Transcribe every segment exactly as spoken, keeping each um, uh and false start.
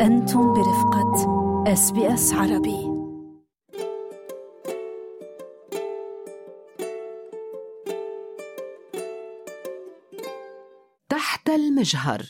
أنتم برفقة إس بي إس عربي. تحت المجهر.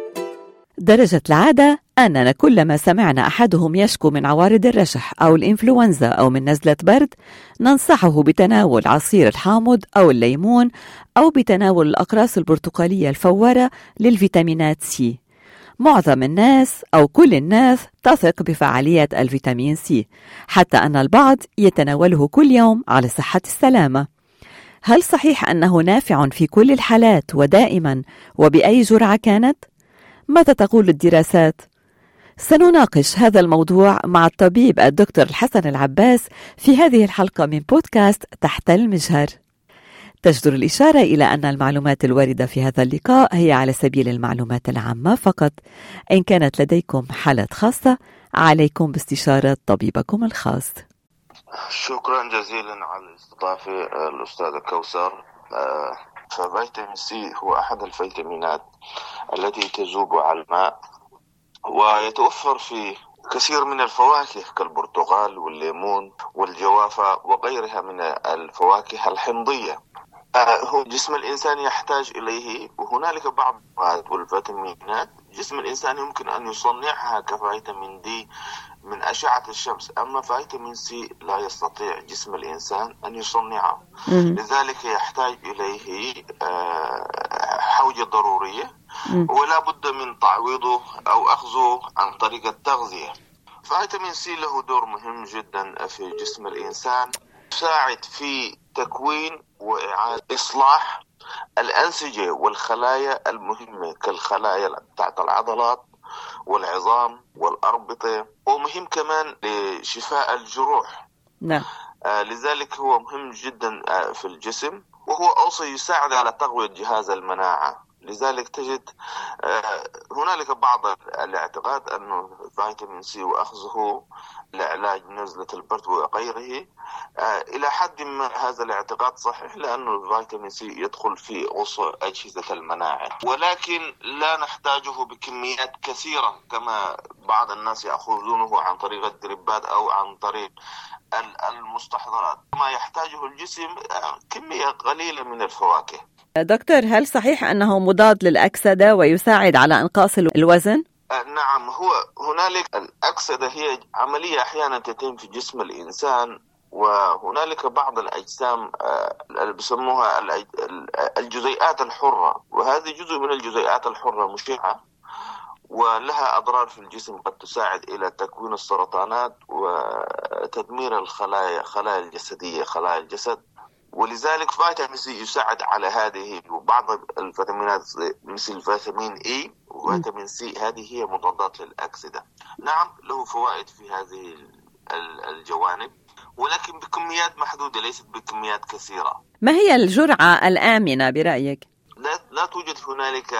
درجة العادة أننا كلما سمعنا أحدهم يشكو من عوارض الرشح أو الإنفلونزا أو من نزلة برد ننصحه بتناول عصير الحامض أو الليمون أو بتناول الأقراص البرتقالية الفورة للفيتامينات سي. معظم الناس أو كل الناس تثق بفعالية الفيتامين سي، حتى أن البعض يتناوله كل يوم على صحة السلامة. هل صحيح أنه نافع في كل الحالات ودائما وبأي جرعة كانت؟ ماذا تقول الدراسات؟ سنناقش هذا الموضوع مع الطبيب الدكتور الحسن العباس في هذه الحلقة من بودكاست تحت المجهر. تجدر الإشارة إلى أن المعلومات الواردة في هذا اللقاء هي على سبيل المعلومات العامة فقط. إن كانت لديكم حالات خاصة عليكم باستشارة طبيبكم الخاص. شكرا جزيلا على الاستضافة الأستاذة كوثر. ففيتامين سي هو أحد الفيتامينات التي تذوب على الماء ويتوفر في كثير من الفواكه كالبرتقال والليمون والجوافة وغيرها من الفواكه الحمضية. هو جسم الإنسان يحتاج إليه، وهنالك بعض الفيتامينات جسم الإنسان يمكن أن يصنعها كفيتامين دي من أشعة الشمس، أما فيتامين سي لا يستطيع جسم الإنسان أن يصنعه. لذلك يحتاج إليه حوجة ضرورية ولا بد من تعويضه أو أخذه عن طريق التغذية. فيتامين سي له دور مهم جدا في جسم الإنسان، يساعد في تكوين وإعادة إصلاح الأنسجة والخلايا المهمة كالخلايا بتاعت العضلات والعظام والأربطة، ومهم كمان لشفاء الجروح. نعم. آه لذلك هو مهم جدا آه في الجسم، وهو أيضا يساعد على تقوية جهاز المناعة. لذلك تجد آه هنالك بعض الاعتقاد أنه فيتامين سي وأخذه لعلاج نزلة البرد وغيره. آه إلى حد ما هذا الاعتقاد صحيح، لأنه الفيتامين سي يدخل في غصة أجهزة المناعة، ولكن لا نحتاجه بكميات كثيرة كما بعض الناس يأخذونه عن طريق الدريبات أو عن طريق المستحضرات. ما يحتاجه الجسم آه كمية قليلة من الفواكه. دكتور، هل صحيح أنه مضاد للأكسدة ويساعد على إنقاص الوزن؟ نعم، هو هنالك الأكسدة هي عملية أحيانا تتم في جسم الإنسان، وهنالك بعض الأجسام اللي بسموها الجزيئات الحرة، وهذه جزء من الجزيئات الحرة مشعة ولها أضرار في الجسم، قد تساعد إلى تكوين السرطانات وتدمير الخلايا خلايا الجسدية خلايا الجسد. ولذلك فيتامين سي يساعد على هذه، وبعض الفيتامينات مثل فيتامين اي وفيتامين سي هذه هي مضادات للأكسدة. نعم، له فوائد في هذه الجوانب، ولكن بكميات محدودة ليست بكميات كثيرة. ما هي الجرعة الآمنة برأيك؟ لا, لا توجد هنالك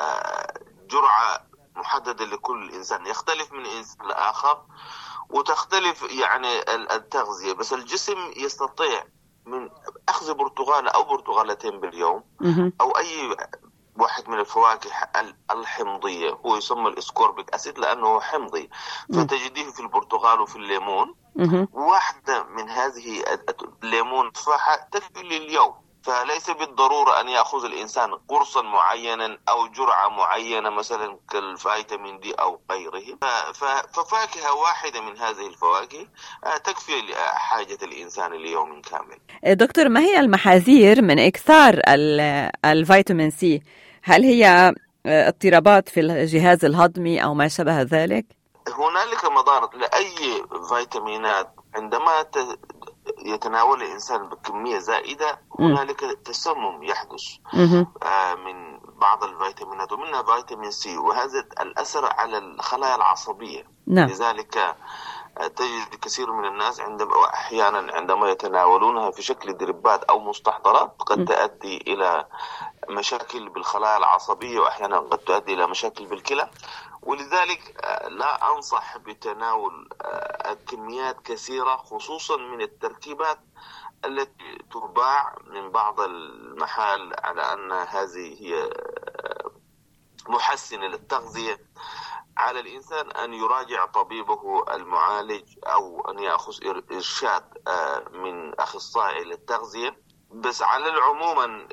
جرعة محددة لكل إنسان، يختلف من إنسان لآخر وتختلف يعني التغذية، بس الجسم يستطيع من أخذ برتقالة أو برتقالتين باليوم أو أي واحد من الفواكه الحمضية، هو يسمى الاسكوربيك أسيد لأنه حمضي، فتجديه في البرتقال وفي الليمون. واحدة من هذه الليمون تفاحة تكفي لليوم، فليس بالضرورة أن يأخذ الإنسان قرصا معينا أو جرعة معينة مثلا كالفيتامين دي أو غيره. ففاكهة واحدة من هذه الفواكه تكفي حاجة الإنسان ليوم كامل. دكتور، ما هي المحاذير من إكثار الفيتامين سي؟ هل هي اضطرابات في الجهاز الهضمي أو ما شابه ذلك؟ هنالك مضار لأي فيتامينات عندما يتناول الإنسان بكمية زائدة. هنالك تسمم يحدث آه من بعض الفيتامينات ومنها فيتامين سي، وهذا الأثر على الخلايا العصبية. نعم. لذلك تجد كثير من الناس عندما أحيانا عندما يتناولونها في شكل دريبات أو مستحضرات قد تؤدي إلى مشاكل بالخلايا العصبية، وأحيانا قد تؤدي إلى مشاكل بالكلى. ولذلك لا أنصح بتناول كميات كثيرة، خصوصا من التركيبات التي تباع من بعض المحال على أن هذه هي محسنة للتغذية. على الإنسان أن يراجع طبيبه المعالج أو أن يأخذ إرشاد من أخصائي للتغذية. بس على العموم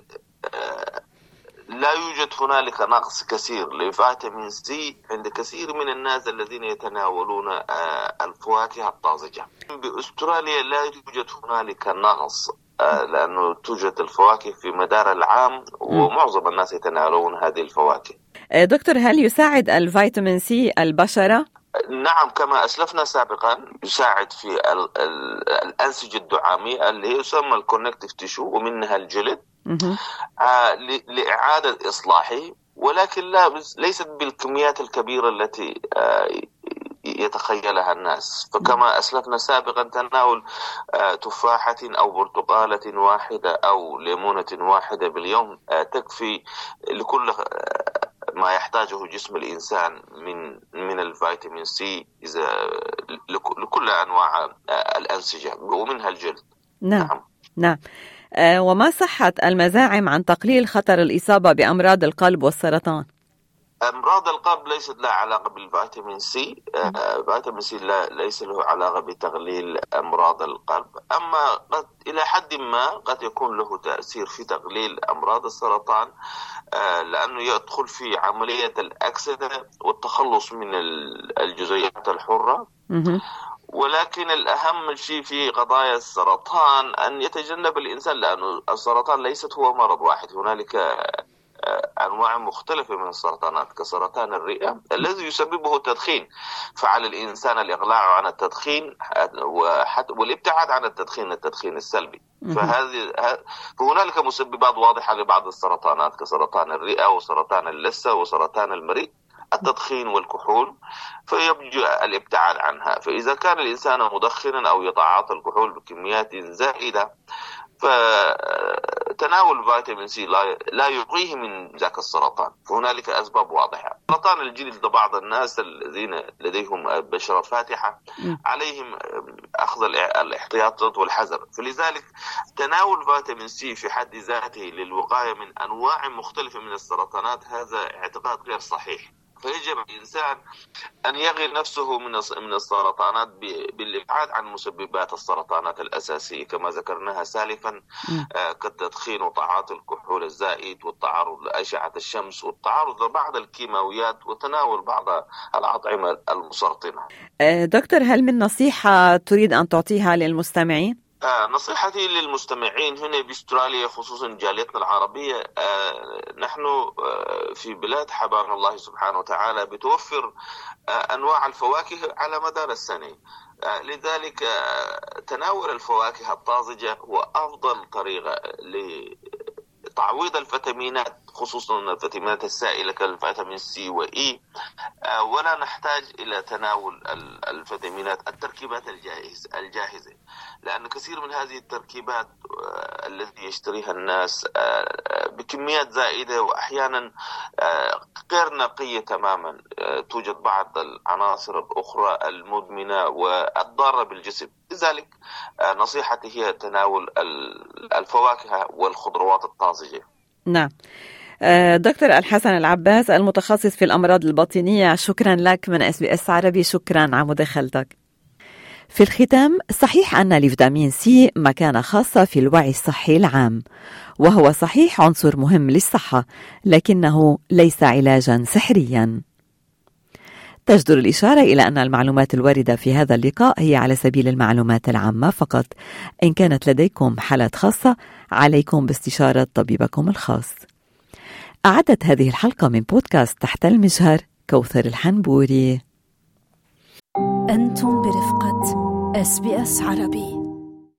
لا يوجد هنالك نقص كثير لفيتامين سي عند كثير من الناس الذين يتناولون الفواكه الطازجة. بأستراليا لا يوجد هنالك نقص لأنه توجد الفواكه في مدار العام ومعظم الناس يتناولون هذه الفواكه. دكتور، هل يساعد الفيتامين سي البشرة؟ نعم، كما أسلفنا سابقا يساعد في الأنسجة الدعامية اللي يسمى الكونكتيف تيشو ومنها الجلد آه لإعادة إصلاحه، ولكن لا ليست بالكميات الكبيرة التي آه يتخيلها الناس. فكما أسلفنا سابقا تناول آه تفاحة أو برتقالة واحدة أو ليمونة واحدة باليوم آه تكفي لكل آه ما يحتاجه جسم الإنسان من من الفيتامين سي إذا لكل أنواع آه الأنسجة ومنها الجلد. نعم نعم, نعم. آه وما صحة المزاعم عن تقليل خطر الإصابة بأمراض القلب والسرطان؟ أمراض القلب ليست لها علاقة بالفيتامين سي. آه فيتامين سي لا ليس له علاقة بتقليل أمراض القلب، أما قد إلى حد ما قد يكون له تأثير في تقليل أمراض السرطان آه لأنه يدخل في عملية الأكسدة والتخلص من الجزيئات الحرة. ولكن الأهم شيء في قضايا السرطان أن يتجنب الإنسان، لأنه السرطان ليست هو مرض واحد، هنالك أنواع مختلفة من السرطانات كسرطان الرئة الذي يسببه التدخين، فعلى الإنسان الإقلاع عن التدخين والابتعاد عن التدخين التدخين السلبي. فهذه فهنالك مسببات واضحة لبعض السرطانات كسرطان الرئة وسرطان اللثة وسرطان المريء، التدخين والكحول، فيجب الابتعاد عنها. فإذا كان الإنسان مدخنا أو يتعاطى الكحول بكميات زائدة فتناول فيتامين سي لا يقيه من ذاك السرطان. فهنالك أسباب واضحة. سرطان الجلد لبعض الناس الذين لديهم بشرة فاتحة عليهم أخذ الاحتياطات والحذر، فلذلك تناول فيتامين سي في حد ذاته للوقاية من أنواع مختلفة من السرطانات هذا اعتقاد غير صحيح. فيجب الإنسان أن يغي نفسه من من السرطانات بالابتعاد عن مسببات السرطانات الأساسية كما ذكرناها سالفا كالتدخين وتعاطي الكحول الزائد والتعرض لأشعة الشمس والتعرض لبعض الكيماويات وتناول بعض الأطعمة المسرطنة. دكتور، هل من نصيحة تريد أن تعطيها للمستمعين؟ آه نصيحتي للمستمعين هنا بأستراليا خصوصا جاليتنا العربية، آه نحن آه في بلاد حبانا الله سبحانه وتعالى بتوفر آه أنواع الفواكه على مدار السنة. آه لذلك آه تناول الفواكه الطازجة هو أفضل طريقة لتعويض الفيتامينات خصوصا الفيتامينات السائلة كالفيتامين سي وإي، آه ولا نحتاج إلى تناول الفيتامينات التركيبات الجاهزة الجاهزة لأن كثير من هذه التركيبات آه التي يشتريها الناس آه بكميات زائدة وأحيانا آه غير نقية تماما. آه توجد بعض العناصر الأخرى المدمنة والضارة بالجسم. لذلك آه نصيحتي هي تناول الفواكه والخضروات الطازجة. نعم. دكتور الحسن العباس المتخصص في الأمراض الباطنية، شكرا لك من اس بي اس عربي، شكرا على مداخلتك. في الختام، صحيح أن الفيتامين سي مكانة خاصة في الوعي الصحي العام، وهو صحيح عنصر مهم للصحة، لكنه ليس علاجا سحريا. تجدر الإشارة إلى أن المعلومات الواردة في هذا اللقاء هي على سبيل المعلومات العامة فقط. إن كانت لديكم حالات خاصة عليكم باستشارة طبيبكم الخاص. أعدت هذه الحلقة من بودكاست تحت المجهر كوثر الحنبوري. أنتم برفقة اس بي اس عربي.